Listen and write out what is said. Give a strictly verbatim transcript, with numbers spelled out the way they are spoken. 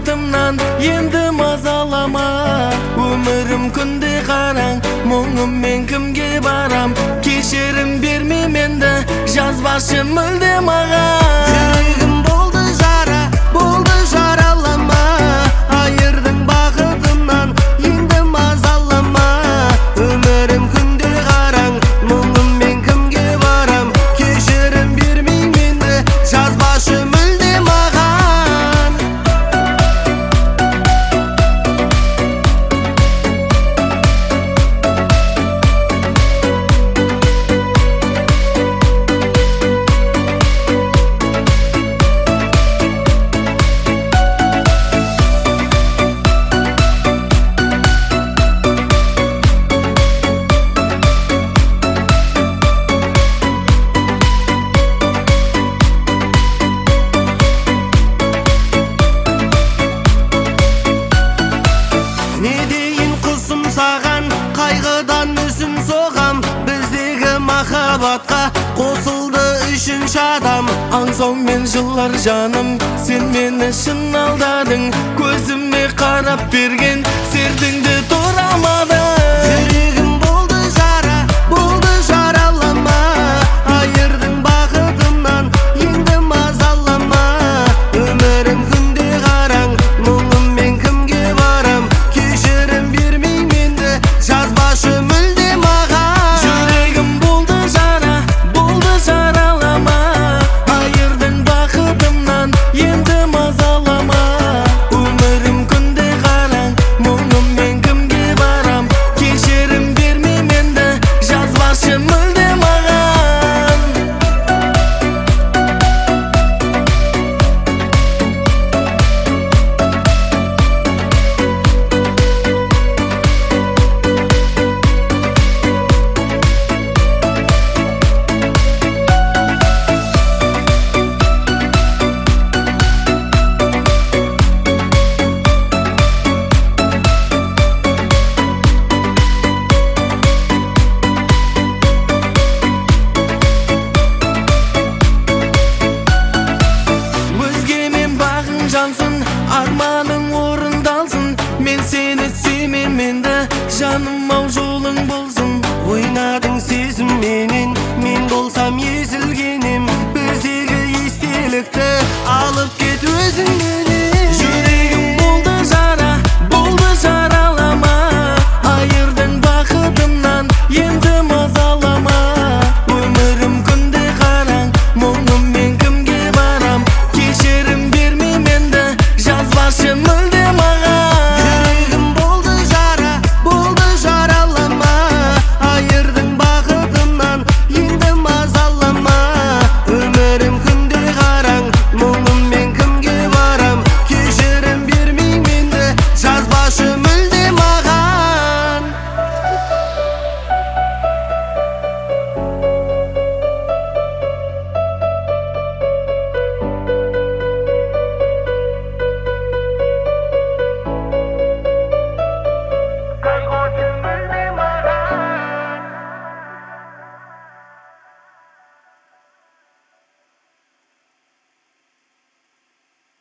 бақытымнан енді мазалама. Өмірім күнде қараң, мұңыммен кімге барам? Кешірім бермейм енді, жазбашы мүлде маған. Жүрегім болды жара, болды жаралама. Айырдың бақытымнан, енді мазалама. Өмірім күнде қараң, мұңыммен кімге барам? Кешірім бермейм енді, жазбашы мүлде маған. Не дейін құсым саған, қайғыдан мүсін соғам. Біздегі махаббатқа қосылды үшінші адам. Аңсаумен жылар жаным, сен мені шын алдадың. Көзіме қарап берген сертіңді тұрамадың. Жүрегім болды жара, болды жаралама. Айырдың бақытымнан, енді мазалама. Өмірім күнде қараң, мұңыммен кімге барам? Кешірім бермейм енді, жазбашы мүлде маған. Жүрегім болды жара, болды жаралама. Айырдың бақытымнан, енді мазалама. Өмірім күнде қараң, мұңыммен кімге барам? Кешірім бермейм енді, жазбашы мүлде маған. Өзгемен бағың жансын, арманың орындалсын. Мен сені сүймем енді, жаным ау жолың болсын. Ойнадың сезімменен, мен болсам езілгенім. Біздегі естелікті алып кет өзіңе.